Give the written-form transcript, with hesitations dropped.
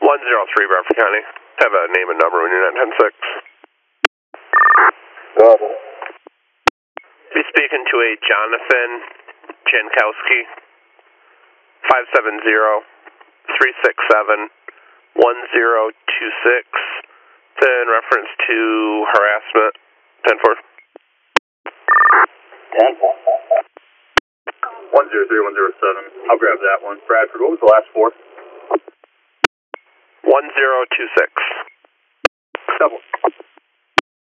103 Bradford County. Have a name and number when you're at 10-6. Be speaking to a Jonathan Jankowski, 570-367-1026. In reference to harassment, 10-4. 103-107. I'll grab that one. Bradford, what was the last four? 1026. Double.